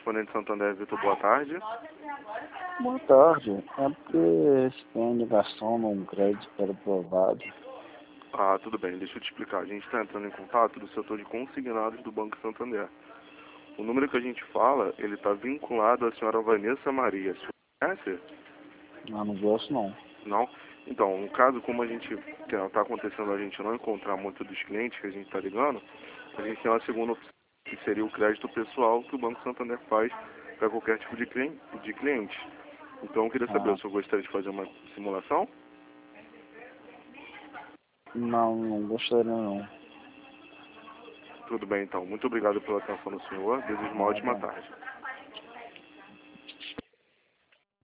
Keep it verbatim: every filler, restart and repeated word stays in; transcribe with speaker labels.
Speaker 1: correspondente Santander, Vitor, boa tarde.
Speaker 2: Boa tarde. É porque tem ligação num crédito que era aprovado.
Speaker 1: Ah, tudo bem, deixa eu te explicar. A gente está entrando em contato do setor de consignados do Banco Santander. O número que a gente fala, ele está vinculado à senhora Vanessa Maria. Você conhece?
Speaker 2: Ah, não gosto não.
Speaker 1: Não? Então, no caso, como a gente está acontecendo a gente não encontrar muito dos clientes que a gente está ligando, a gente tem uma segunda opção, que seria o crédito pessoal que o Banco Santander faz para qualquer tipo de cliente, de cliente. Então, eu queria saber,
Speaker 2: Ah,
Speaker 1: o senhor gostaria de fazer uma simulação?
Speaker 2: não, não gostaria não.
Speaker 1: Tudo bem, então. Muito obrigado pela atenção do senhor. Desejo uma ótima
Speaker 2: Nada.
Speaker 1: tarde.